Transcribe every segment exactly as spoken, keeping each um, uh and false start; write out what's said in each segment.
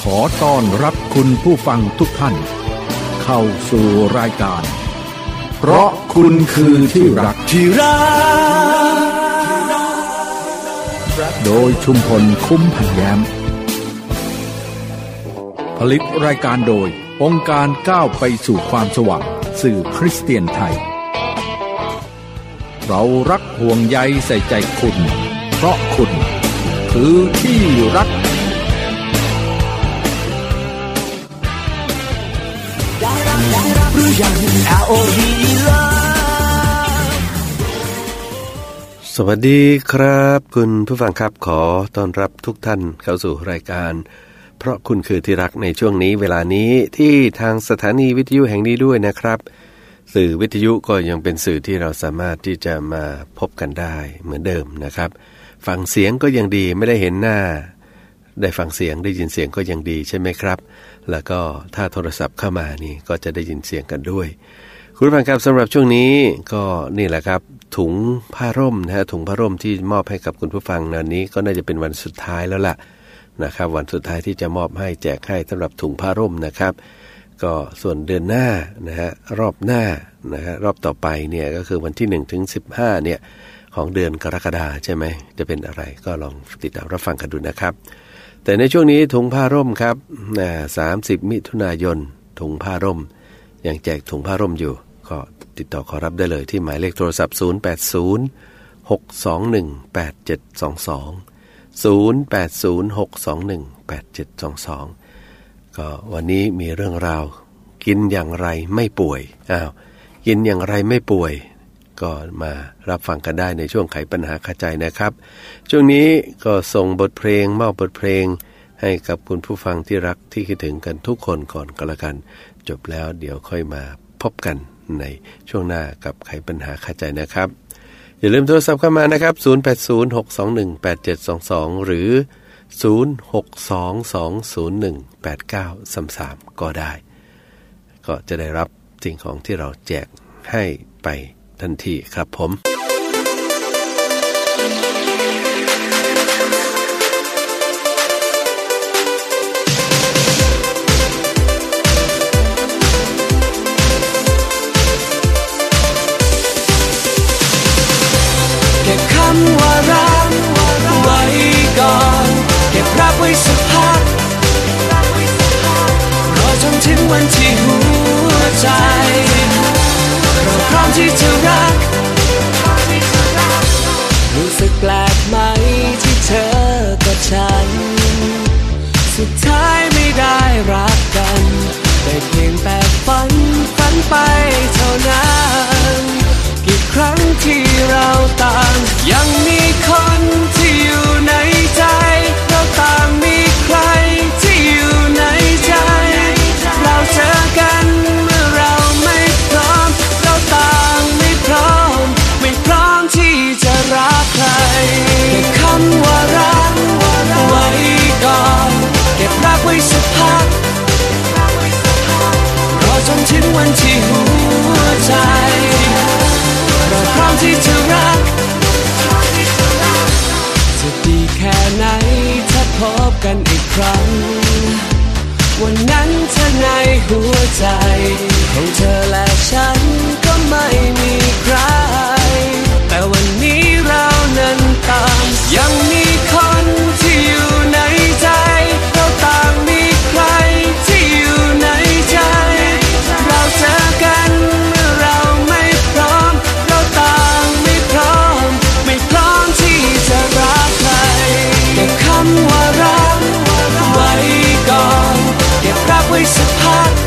อต้อนรับคุณผู้ฟังทุกท่านเข้าสู่รายการเพราะคุณคือที่รักที่รักโดยชุมพลคุ้มพันแย้มผลิตรายการโดยองค์การก้าวไปสู่ความสว่างสื่อคริสเตียนไทยเรารักห่วงใยใส่ใจคุณเพราะคุณคือที่รักสวัสดีครับคุณผู้ฟังครับขอต้อนรับทุกท่านเข้าสู่รายการเพราะคุณคือที่รักในช่วงนี้เวลานี้ที่ทางสถานีวิทยุแห่งนี้ด้วยนะครับสื่อวิทยุก็ยังเป็นสื่อที่เราสามารถที่จะมาพบกันได้เหมือนเดิมนะครับฟังเสียงก็ยังดีไม่ได้เห็นหน้าได้ฟังเสียงได้ยินเสียงก็ยังดีใช่ไหมครับแล้วก็ถ้าโทรศัพท์เข้ามานี่ก็จะได้ยินเสียงกันด้วยคุณผู้ฟังครับสำหรับช่วงนี้ก็นี่แหละครับถุงผ้าร่มนะฮะถุงผ้าร่มที่มอบให้กับคุณผู้ฟังในวันนี้ก็น่าจะเป็นวันสุดท้ายแล้วล่ะนะครับวันสุดท้ายที่จะมอบให้แจกให้สำหรับถุงผ้าร่มนะครับก็ส่วนเดือนหน้านะฮะรอบหน้านะฮะรอบต่อไปเนี่ยก็คือวันที่หนึ่งถึงสิบห้าเนี่ยของเดือนกรกฎาคมใช่ไหมจะเป็นอะไรก็ลองติดตามรับฟังกันดูนะครับแต่ในช่วงนี้ถุงผ้าร่มครับสามสิบมิถุนายนถุงผ้าร่มยังแจกถุงผ้าร่มอยู่ก็ติดต่อขอรับได้เลยที่หมายเลขโทรศัพท์ศูนย์ แปด ศูนย์ หก สอง หนึ่ง แปด เจ็ด สอง สอง ศูนย์ แปด ศูนย์ หก สอง หนึ่ง แปด เจ็ด สอง สองก็วันนี้มีเรื่องราวกินอย่างไรไม่ป่วยอ้าวกินอย่างไรไม่ป่วยก็มารับฟังกันได้ในช่วงไขปัญหาคาใจนะครับช่วงนี้ก็ส่งบทเพลงมอบบทเพลงให้กับคุณผู้ฟังที่รักที่คิดถึงกันทุกคนก่อนก็แล้วกันจบแล้วเดี๋ยวค่อยมาพบกันในช่วงหน้ากับไขปัญหาคาใจนะครับอย่าลืมโทรศัพท์เข้ามานะครับศูนย์ แปด ศูนย์ หก สอง หนึ่ง แปด เจ็ด สอง สองหรือศูนย์ หก สอง สอง ศูนย์ หนึ่ง แปด เก้า สาม สามก็ได้ก็จะได้รับสิ่งของที่เราแจกให้ไปทันทีครับผมเก็บคำว่ารักไว้ก่อนเก็บรักไว้สักพักรอจนถึงวันที่หัวใจเราพร้อมที่จะรักรู้สึกแปลกไหมที่เธอกับฉันสุดท้ายไม่ได้รักกันแต่เพียงแต่ฝันฝันไปเท่านั้นกี่ครั้งที่เราต่างยังมีคนที่อยู่ในใจเราต่างมีใครที่อยู่ในใจเราเจอกันเมื่อเราไม่พร้อมเราต่างไม่พร้อมไม่พร้อมที่จะรักใครเก็บคำว่ารักไว้ก่อนเก็บรักไว้สักพักรอจนถึงวันที่หัวใจเราพร้อมที่จะรักจะดีแค่ไหนถ้าพบกันอีกครั้งวันนั้นเธอในหัวใจของเธอและฉันก็ไม่มีใครแต่วันนี้เรานั้นต่างยังมีคนที่อยู่ในใจเราต่างมีใครที่อยู่ในใจเราเจอกันเมื่อเราไม่พร้อมเราต่างไม่พร้อมไม่พร้อมที่จะรักใครเก็บคำว่ารักไว้ก่อนเก็บรักไว้สักพัก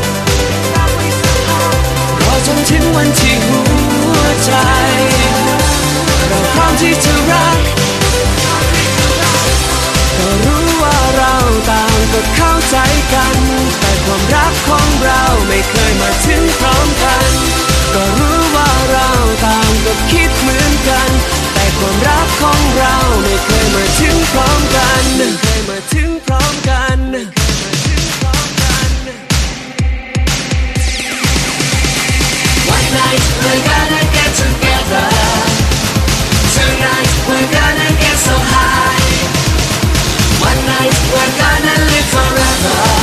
รอจนถึงวันที่หัวใจเราพร้อมที่จะรักก็รู้ว่าเราต่างก็เข้าใจกันแต่ความรักของเราไม่เคยมาถึงพร้อมกันก็รู้ว่าเราต่างก็คิดเหมือนกันแต่ความรักของเราไม่เคยมาถึงพร้อมกันไม่เคยมาถึงพร้อมกัน One night we're gonna get together Tonight we're gonna get so high One night we're gonna live forever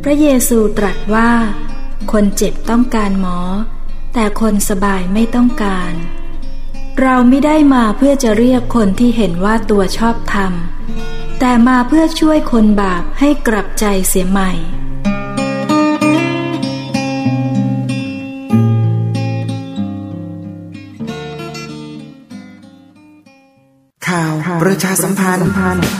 พระเยซูตรัสว่าคนเจ็บต้องการหมอแต่คนสบายไม่ต้องการเราไม่ได้มาเพื่อจะเรียกคนที่เห็นว่าตัวชอบธรรมแต่มาเพื่อช่วยคนบาปให้กลับใจเสียใหม่ข่าวประชาสัมพันธ์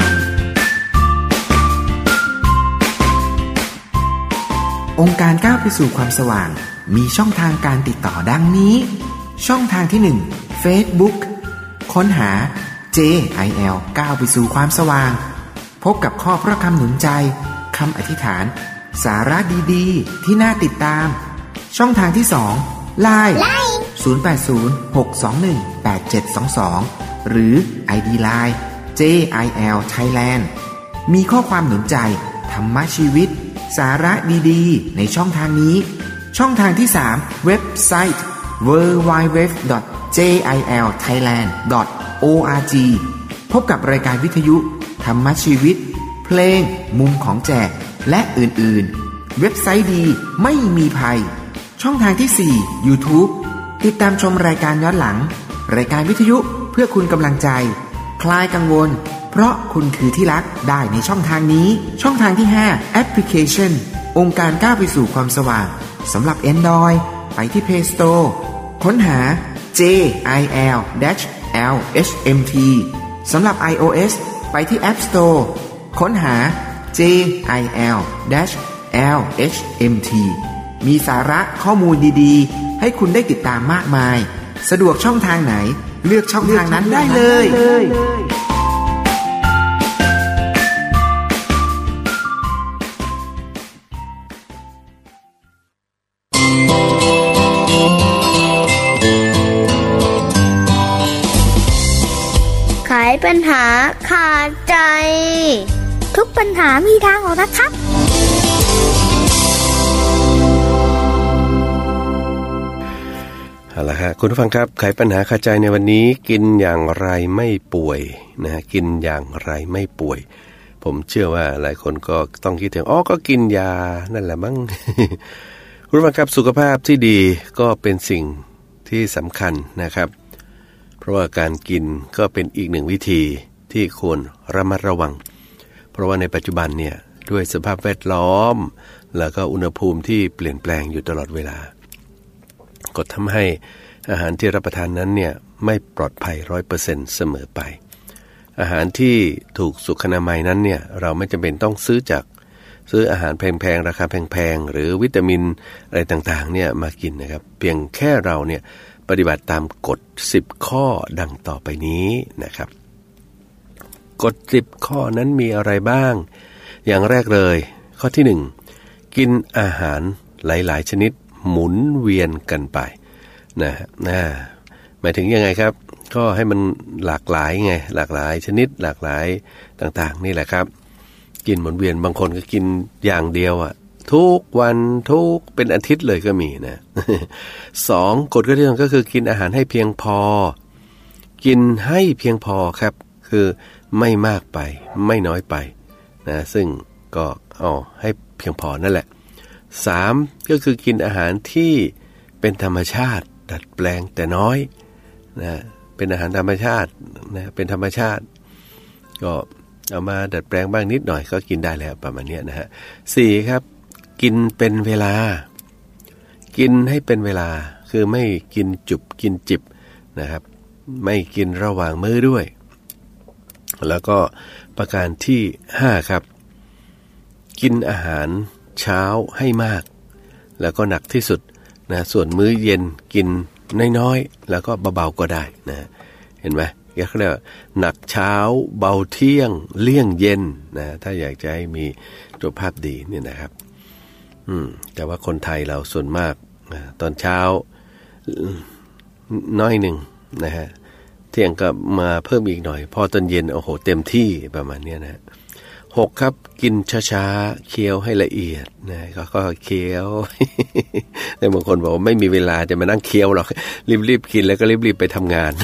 องค์การก้าวไปสู่ความสว่างมีช่องทางการติดต่อดังนี้ช่องทางที่หนึ่ง Facebook ค้นหา เจ ไอ แอล ก้าวไปสู่ความสว่างพบกับข้อพระคำหนุนใจคำอธิษฐานสาระดีๆที่น่าติดตามช่องทางที่สอง ไลน์ ศูนย์ แปด ศูนย์ หก สอง หนึ่ง แปด เจ็ด สอง สองหรือ ไอ ดี ไลน์ เจ ไอ แอล Thailand มีข้อความหนุนใจธรรมะชีวิตสาระดีๆในช่องทางนี้ช่องทางที่สามเว็บไซต์ ดับเบิลยู ดับเบิลยู ดับเบิลยู ดอท เจ ไอ แอล ไทยแลนด์ ดอท โอ อาร์ จี พบกับรายการวิทยุธรรมะชีวิตเพลงมุมของแจกและอื่นๆเว็บไซต์ดีไม่มีภัยช่องทางที่สี่ YouTube ติดตามชมรายการย้อนหลังรายการวิทยุเพื่อคุณกำลังใจคลายกังวลเพราะคุณคือที่รักได้ในช่องทางนี้ช่องทางที่ห้าแอปพลิเคชันองค์การก้าวไปสู่ความสว่างสำหรับ Android ไปที่ Play Store ค้นหา เจ ไอ แอล แอล เอช เอ็ม ที สำหรับ iOS ไปที่ App Store ค้นหา เจ ไอ แอล แอล เอช เอ็ม ที มีสาระข้อมูลดีๆให้คุณได้ติดตามมากมายสะดวกช่องทางไหนเลือกช่องทางนั้นได้เลยไขปัญหาขาดใจทุกปัญหามีทางออกนะครับเอาละฮะคุณผู้ฟังครับไขปัญหาคาใจในวันนี้กินอย่างไรไม่ป่วยนะกินอย่างไรไม่ป่วยผมเชื่อว่าหลายคนก็ต้องคิดถึงอ๋อก็กินยานั่นแหละมั้ง คุณผู้ฟังครับสุขภาพที่ดีก็เป็นสิ่งที่สำคัญนะครับเพราะว่าการกินก็เป็นอีกหนึ่งวิธีที่ควรระมัดระวังเพราะว่าในปัจจุบันเนี่ยด้วยสภาพแวดล้อมแล้วก็อุณหภูมิที่เปลี่ยนแปลงอยู่ตลอดเวลาก็ทำให้อาหารที่รับประทานนั้นเนี่ยไม่ปลอดภัย ร้อยเปอร์เซ็นต์ เสมอไปอาหารที่ถูกสุขอนามัยนั้นเนี่ยเราไม่จำเป็นต้องซื้อจากซื้ออาหารแพงๆราคาแพงๆหรือวิตามินอะไรต่างๆเนี่ยมากินนะครับเพียงแค่เราเนี่ยปฏิบัติตามกฎสิบข้อดังต่อไปนี้นะครับกฎสิบข้อนั้นมีอะไรบ้างอย่างแรกเลยข้อที่หนึ่งกินอาหารหลายๆชนิดหมุนเวียนกันไปนะนะหมายถึงยังไงครับก็ให้มันหลากหลายไงหลากหลายชนิดหลากหลายต่างๆนี่แหละครับกินหมุนเวียนบางคนก็กินอย่างเดียวอ่ะทุกวันทุกเป็นอาทิตย์เลยก็มีนะสองกฎข้อที่สองก็คือกินอาหารให้เพียงพอกินให้เพียงพอครับคือไม่มากไปไม่น้อยไปนะซึ่งก็เอาให้เพียงพอนั่นแหละสามก็คือกินอาหารที่เป็นธรรมชาติดัดแปลงแต่น้อยนะเป็นอาหารธรรมชาตินะเป็นธรรมชาติก็เอามาดัดแปลงบ้างนิดหน่อยก็กินได้แล้วประมาณนี้นะฮะสี่ครับกินเป็นเวลากินให้เป็นเวลาคือไม่กินจุบกินจิบนะครับไม่กินระหว่างมื้อด้วยแล้วก็ประการที่ห้าครับกินอาหารเช้าให้มากแล้วก็หนักที่สุดนะส่วนมื้อเย็นกินน้อยๆแล้วก็เบาๆก็ได้นะเห็นไหมเขาเรียกว่าหนักเช้าเบาเที่ยงเลี่ยงเย็นนะถ้าอยากจะให้มีสุขภาพดีเนี่ยนะครับอืมแต่ว่าคนไทยเราส่วนมากนะตอนเช้าน้อยหนึ่งนะฮะเที่ยงก็มาเพิ่มอีกหน่อยพอตอนเย็นโอ้โหเต็มที่ประมาณนี้นะหกครับกินช้าๆเคี้ยวให้ละเอียดนะก็ก็เคี้ยว แต่บางคนบอกว่าไม่มีเวลาจะมานั่งเคี้ยวหรอกรีบๆกินแล้วก็รีบๆไปทำงาน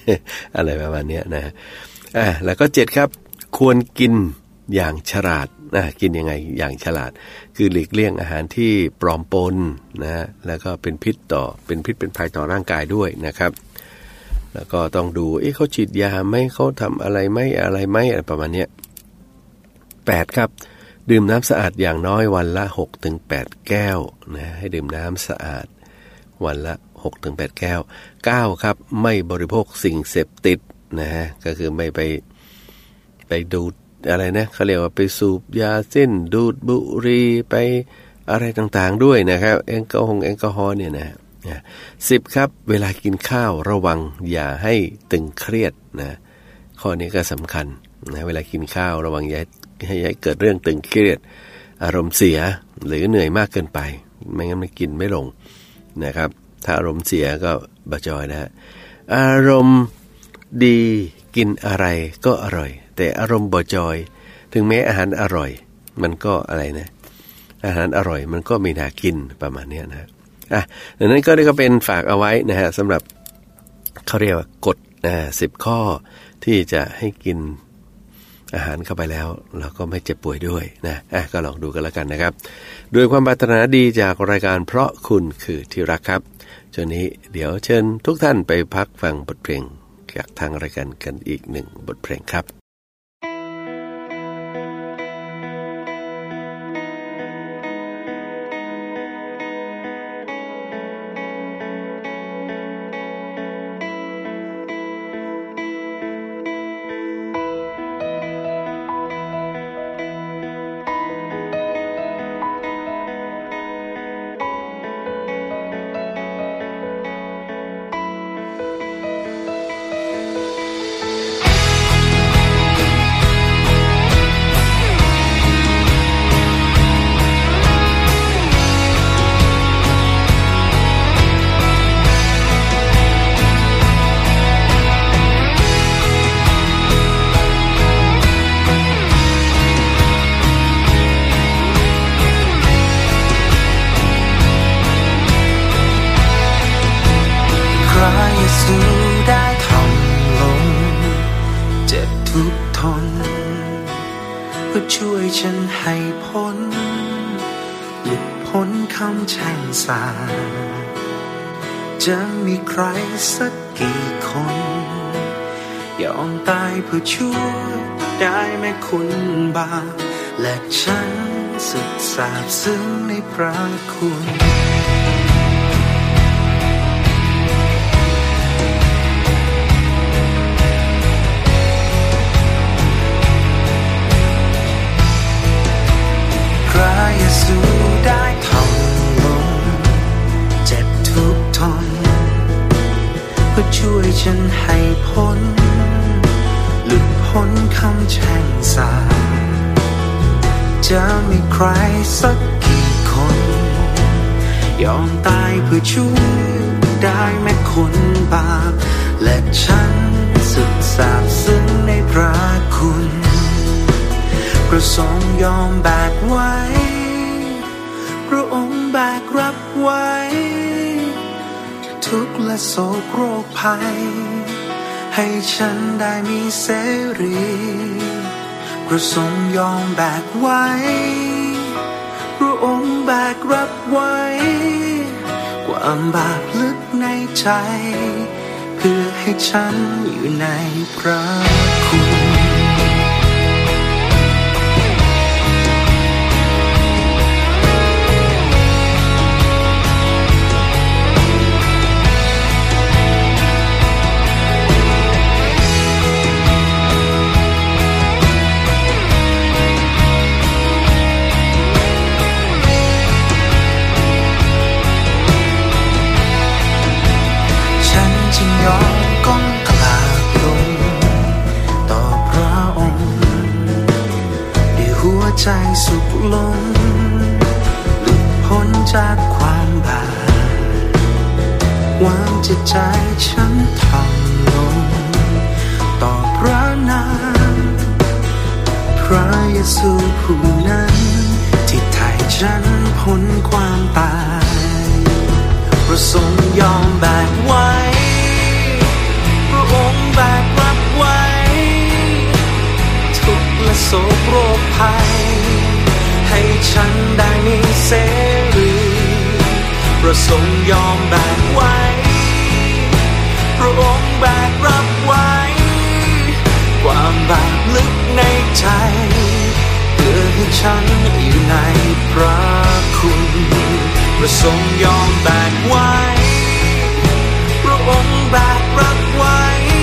อะไรประมาณนี้นะอ่าแล้วก็เจ็ดครับควรกินอย่างฉลาดนะกินยังไงอย่างฉลาดคือหลีกเลี่ยงอาหารที่ปลอมปนนะแล้วก็เป็นพิษต่อเป็นพิษเป็นภัยต่อร่างกายด้วยนะครับแล้วก็ต้องดูเอ๊ะเขาฉีดยาไหมเขาทำอะไรไหมอะไรไหมอะไรประมาณนี้แปดครับดื่มน้ำสะอาดอย่างน้อยวันละ หกถึงแปด แก้วนะให้ดื่มน้ำสะอาดวันละ หกถึงแปด แก้วเก้าครับไม่บริโภคสิ่งเสพติดนะฮะก็คือไม่ไปไปดูดอะไรนะเขาเรียกว่าไปสูบยาเส้นดูดบุหรี่ไปอะไรต่างๆด้วยนะครับแอลกอฮอล์แอลกอฮอล์เนี่ยนะสิบครับเวลากินข้าวระวังอย่าให้ตึงเครียดนะข้อนี้ก็สำคัญนะเวลากินข้าวระวังอย่าให้ให้เกิดเรื่องตึงเครียดอารมณ์เสียหรือเหนื่อยมากเกินไปไม่งั้นมันกินไม่ลงนะครับถ้าอารมณ์เสียก็บะจอยนะฮะอารมณ์ดีกินอะไรก็อร่อยแต่อารมณ์บะจอยถึงแม้อาหารอร่อยมันก็อะไรนะอาหารอร่อยมันก็ไม่น่ากินประมาณนี้นะอ่ะดังนั้นก็ได้ก็เป็นฝากเอาไว้นะฮะสำหรับเขาเรียกว่ากฎนะสิบข้อที่จะให้กินอาหารเข้าไปแล้วเราก็ไม่เจ็บป่วยด้วยนะอ่ะก็ลองดูกันแล้วกันนะครับด้วยความปรารถนาดีจากรายการเพราะคุณคือที่รักครับช่วงนี้เดี๋ยวเชิญทุกท่านไปพักฟังบทเพลงจากทางรายการกันอีกหนึ่งบทเพลงครับช่วยฉันให้พ้นหลุดพ้นคำแช่งสาปจะมีใครสักกี่คนยอมตายเพื่อช่วยได้แม้คุณบาปและฉันสุดซาบซึ้งในพระคุณพระเยซูได้ทำลงเจ็บทุกทนเพื่อช่วยฉันให้พ้นหลุดพ้นคำแช่งสาปจะมีใครสักกี่คนยอมตายเพื่อช่วยได้แม้คนบาปและฉันสุดซาบซึ้งในพระคุณพระทรงยอมแบกไว้พระองค์แบกรับไว้ทุกข์และโศกโรคภัยให้ฉันได้มีเสรีพระทรงยอมแบกไว้พระองค์แบกรับไว้ความบาปลึกในใจเพื่อให้ฉันอยู่ในพระคุณยอมก้มกราบลงต่อพระองค์ด้วยหัวใจสุขล้นหลุดพ้นจากความบาปวางจิตใจฉันทำลงต่อพระนามพระเยซูผู้นั้นที่ไถ่ฉันพ้นความตายพระทรงยอมแบกไว้พระองค์แบกรับไว้ทุกข์และโศกโรคภัยฉันได้มีเสรีประสงค์ยอมแบกไว้พระองค์แบกรับไว้ความบาปลึกในใจเพื่อให้ฉันอยู่ในพระคุณประสงค์ยอมแบกไว้พระองค์แบกรับไว้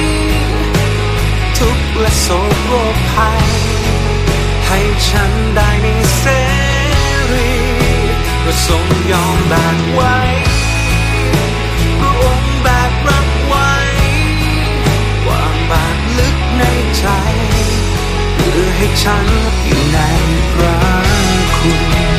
ทุกข์และโศกโรคภัยให้ฉันได้มีเสรีประสงค์ยอมแบกไว้พระองค์แบกรับไว้ความบาปลึกในใจเพื่อให้ฉันอยู่ในพระคุณ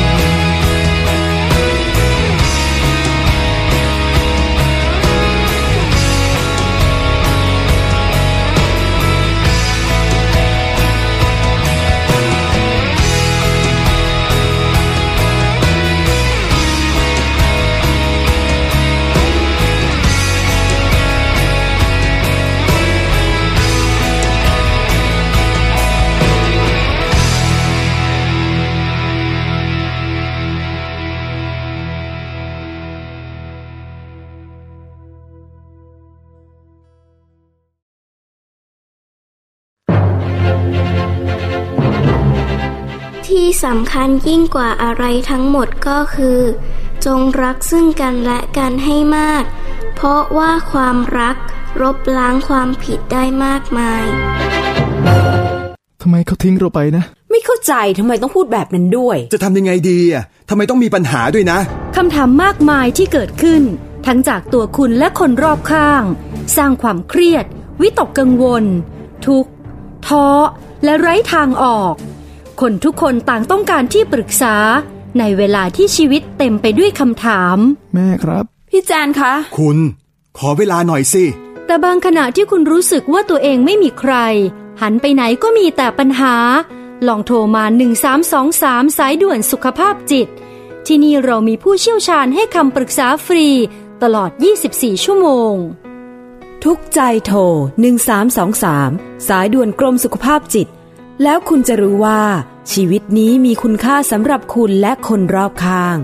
ที่สำคัญยิ่งกว่าอะไรทั้งหมดก็คือจงรักซึ่งกันและกันให้มากเพราะว่าความรักลบล้างความผิดได้มากมายทำไมเขาทิ้งเราไปนะไม่เข้าใจทำไมต้องพูดแบบนั้นด้วยจะทำยังไงดีอ่ะทำไมต้องมีปัญหาด้วยนะคำถามมากมายที่เกิดขึ้นทั้งจากตัวคุณและคนรอบข้างสร้างความเครียดวิตกกังวลทุกข์ท้อและไร้ทางออกคนทุกคนต่างต้องการที่ปรึกษาในเวลาที่ชีวิตเต็มไปด้วยคำถามแม่ครับพี่แจนคะคุณขอเวลาหน่อยสิแต่บางขณะที่คุณรู้สึกว่าตัวเองไม่มีใครหันไปไหนก็มีแต่ปัญหาลองโทรมาหนึ่งสามสองสามสายด่วนสุขภาพจิตที่นี่เรามีผู้เชี่ยวชาญให้คำปรึกษาฟรีตลอดยี่สิบสี่ชั่วโมงทุกใจโทรหนึ่งสามสองสามสายด่วนกรมสุขภาพจิตแล้วคุณจะรู้ว่าชีวิตนี้มีคุณค่าสำหรับคุณและคนรอบข้าง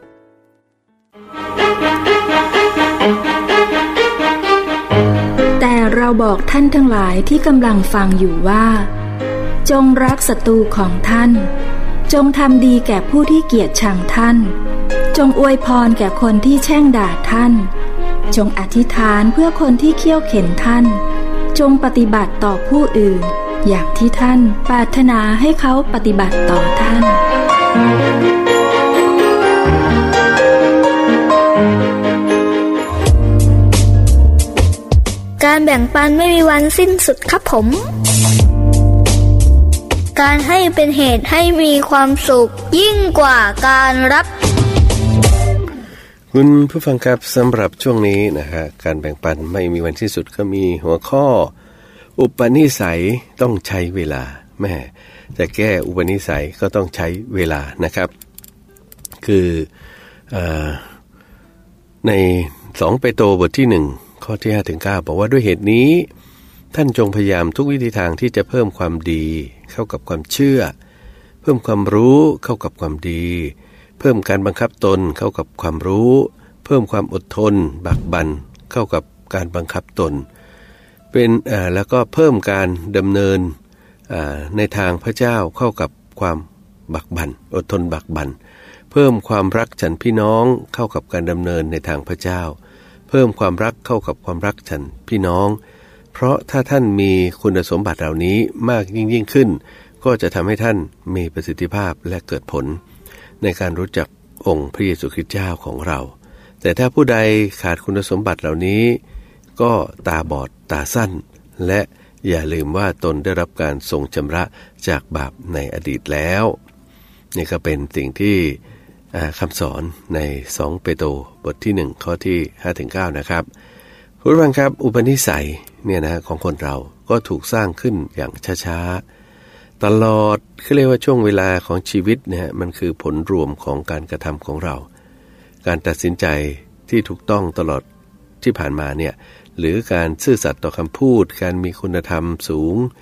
แต่เราบอกท่านทั้งหลายที่กำลังฟังอยู่ว่าจงรักศัตรูของท่านจงทำดีแก่ผู้ที่เกลียดชังท่านจงอวยพรแก่คนที่แช่งด่าท่านจงอธิษฐานเพื่อคนที่เคี่ยวเข็นท่านจงปฏิบัติต่อผู้อื่นอย่างที่ท่านปรารถนาให้เขาปฏิบัติต่อท่านการแบ่งปันไม่มีวันสิ้นสุดครับผมการให้เป็นเหตุให้มีความสุขยิ่งกว่าการรับคุณผู้ฟังครับสำหรับช่วงนี้นะฮะการแบ่งปันไม่มีวันสิ้นสุดก็มีหัวข้ออุปนิสัยต้องใช้เวลาแม่จะแก้อุปนิสัยก็ต้องใช้เวลานะครับคือเอ่อในสองเปโตรบทที่หนึ่งข้อที่ห้าถึงเก้าบอกว่าด้วยเหตุนี้ท่านจงพยายามทุกวิธีทางที่จะเพิ่มความดีเข้ากับความเชื่อเพิ่มความรู้เข้ากับความดีเพิ่มการบังคับตนเข้ากับความรู้เพิ่มความอดทนบักบั่นเข้ากับการบังคับตนเป็นอ่าแล้วก็เพิ่มการดำเนินอ่าในทางพระเจ้าเข้ากับความบักบั่นอดทนบักบั่นเพิ่มความรักฉันพี่น้องเข้ากับการดำเนินในทางพระเจ้าเพิ่มความรักเข้ากับความรักฉันพี่น้องเพราะถ้าท่านมีคุณสมบัติเหล่านี้มากยิ่งยิ่งขึ้นก็จะทำให้ท่านมีประสิทธิภาพและเกิดผลในการรู้จักองค์พระเยซูคริสต์เจ้าของเราแต่ถ้าผู้ใดขาดคุณสมบัติเหล่านี้ก็ตาบอดตาสั้นและอย่าลืมว่าตนได้รับการทรงชำระจากบาปในอดีตแล้วนี่ก็เป็นสิ่งที่คำสอนในสองเปโตรบทที่หนึ่งข้อที่ห้าถึงเก้านะครับผู้ฟังครับอุปนิสัยเนี่ยนะของคนเราก็ถูกสร้างขึ้นอย่างช้าๆตลอดคือเรียกว่าช่วงเวลาของชีวิตเนี่ยมันคือผลรวมของการกระทำของเราการตัดสินใจที่ถูกต้องตลอดที่ผ่านมาเนี่ยหรือการซื่อสัตย์ต่อคำพูดการมีคุณธรรมสูง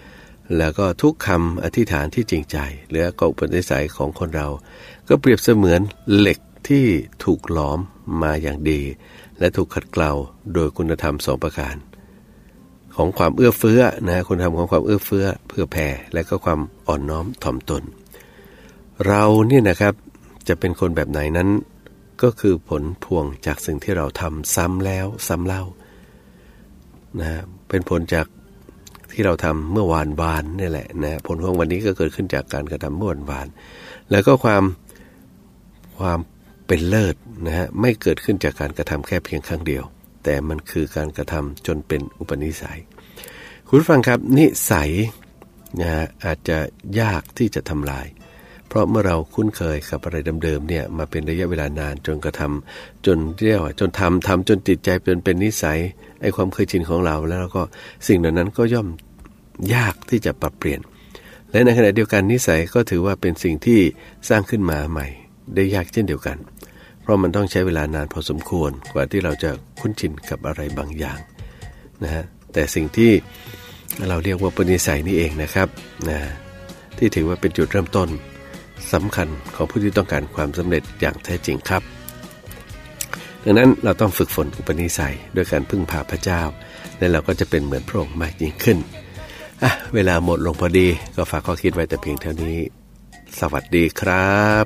แล้วก็ทุกคำอธิษฐานที่จริงใจหรือก็อุปนิสัยของคนเราก็เปรียบเสมือนเหล็กที่ถูกหลอมมาอย่างดีและถูกขัดเกลาโดยคุณธรรมสองประการของความเอื้อเฟื้อนะคุณธรรมของความเอื้อเฟื้อเพื่อแผ่และก็ความอ่อนน้อมถ่อมตนเราเนี่ยนะครับจะเป็นคนแบบไหนนั้นก็คือผลพวงจากสิ่งที่เราทำซ้ำแล้วซ้ำเล่านะเป็นผลจากที่เราทำเมื่อวานวานนี่แหละนะผลของวันนี้ก็เกิดขึ้นจากการกระทำเมื่อวานวานแล้วก็ความความเป็นเลิศนะฮะไม่เกิดขึ้นจากการกระทำแค่เพียงครั้งเดียวแต่มันคือการกระทำจนเป็นอุปนิสัยคุณฟังครับนิสัยนะฮะอาจจะยากที่จะทำลายเพราะเมื่อเราคุ้นเคยกับอะไรเดิมๆเนี่ยมาเป็นระยะเวลานานจนกระทำจนเรียกว่าจนทำทำจนติดใจจนเป็นนิสัยไอ้ความเคยชินของเราแล้วก็สิ่งเหล่านั้นก็ย่อมยากที่จะปรับเปลี่ยนและในขณะเดียวกันนิสัยก็ถือว่าเป็นสิ่งที่สร้างขึ้นมาใหม่ได้ยากเช่นเดียวกันเพราะมันต้องใช้เวลานานพอสมควรกว่าที่เราจะคุ้นชินกับอะไรบางอย่างนะฮะแต่สิ่งที่เราเรียกว่าเป็นนิสัยนี่เองนะครับนะที่ถือว่าเป็นจุดเริ่มต้นสำคัญของผู้ที่ต้องการความสำเร็จอย่างแท้จริงครับดังนั้นเราต้องฝึกฝนอุปนิสัยด้วยการพึ่งพาพระเจ้าและเราก็จะเป็นเหมือนพระองค์มากยิ่งขึ้นอ่ะเวลาหมดลงพอดีก็ฝากข้อคิดไว้แต่เพียงเท่านี้สวัสดีครับ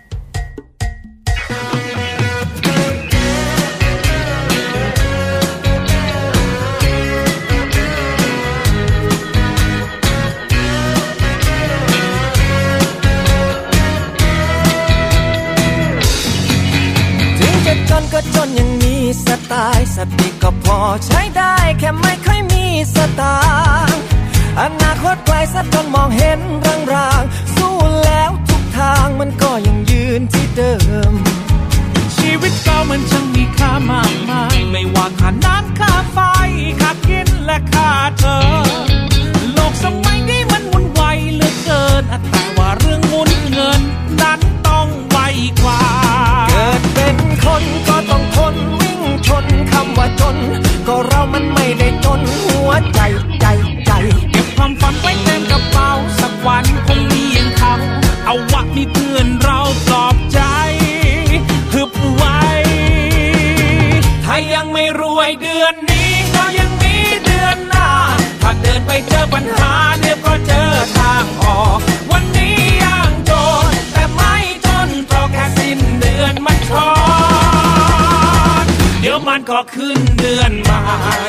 ก็จนยังมีสไตล์สติก็พอใช้ได้แค่ไม่ค่อยมีสตางค์อนาคตไกลซะจนมองเห็นรางๆสู้แล้วทุกทางมันก็ยังยืนที่เดิมชีวิตเก่ามันช่างมีค่ามากมายไม่ว่าค่าน้ำค่าไฟค่ากินและค่าเธอโลกสมัยนี้มันวุ่นวายเหลือเกินแต่ว่าเรื่องหมุนเงินนั้นต้องไวกว่าเกิดเป็นคนก็ต้องทนวิ่งชนคำว่าจนก็เรามันไม่ได้จนหัวใจใจใจเก็บความฝันไว้เต็มกระเป๋าสักวันคงมีอย่างเขาเอาวะมีเพื่อนเราปลอบใจฮึบไว้ถ้ายังไม่รวยเดือนนี้ก็ยังมีเดือนหน้าถ้าเดินไปเจอปัญหาเดี๋ยวก็เจอทางออกวันนี้ยังจนแต่ไม่จนเพราะแค่สิ้นเดือนมันช็อตเดี๋ยวมันก็ขึ้นเดือนใหม่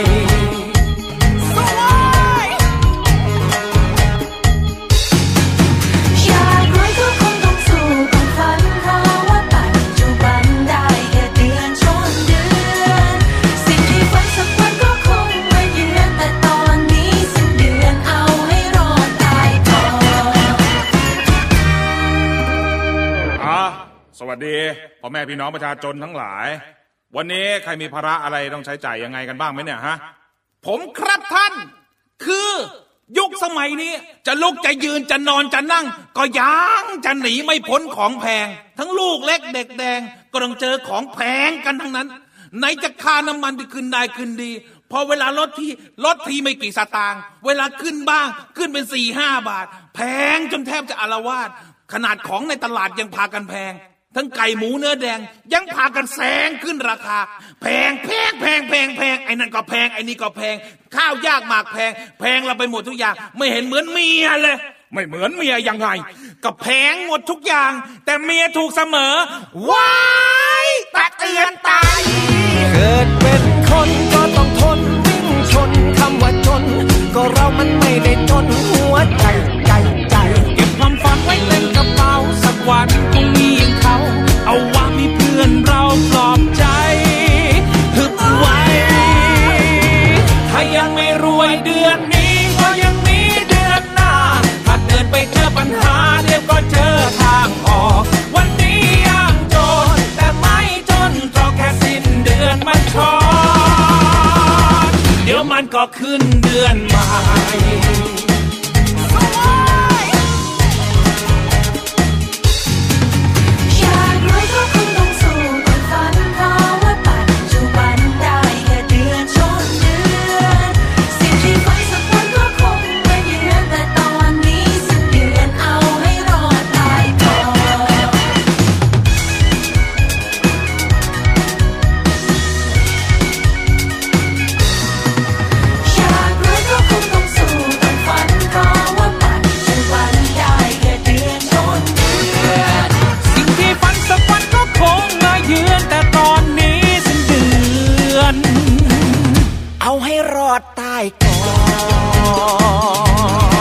สวัสดีพ่อแม่พี่น้องประชาชนทั้งหลายวันนี้ใครมีภาระอะไรต้องใช้จ่ายยังไงกันบ้างไหมเนี่ยฮะผมครับท่านคือยุคสมัยนี้จะลุกจะยืนจะนอนจะนั่งก็ยังจะหนีไม่พ้นของแพงทั้งลูกเล็กเด็กแดงก็ต้องเจอของแพงกันทั้งนั้นไหนจะค่าน้ำมันที่ขึ้นได้ขึ้นดีพอเวลาลดที่ลดทีไม่กี่สตางค์เวลาขึ้นบ้างขึ้นเป็น สี่ห้า บาทแพงจนแทบจะอาละวาดขนาดของในตลาดยังพากันแพงทั้งไก่หมูเนื้อแดงยังพากันแซงขึ้นราคาแพงแพงแพงแพงแพงไอ้นั่นก็แพงไอ้นี่ก็แพงข้าวยากหมากแพงแพงเราไปหมดทุกอย่างไม่เห็นเหมือนเมียเลยไม่เหมือนเมียยังไงก็แพงหมดทุกอย่างแต่เมียถูกเสมอว้ายตักเตือนตายเกิดเป็นคนก็ต้องทนวิ่งชนคำว่าจนก็เรามันไม่ได้จนหัวใจใจใจเก็บความฝันไว้เต็มกระเป๋าสักวันคงมีอย่างเขาเอาว่ามีเพื่อนเราปลอบใจฮึบไว้ถ้ายังไม่รวยเดือนนี้ก็ยังมีเดือนหน้าถ้าเดินไปเจอปัญหาเดี๋ยวก็เจอทางออกวันนี้ยังจนแต่ไม่จนเพราะแค่สิ้นเดือนมันช็อตเดี๋ยวมันก็ขึ้นเดือนใหม่ตอดใต้กอด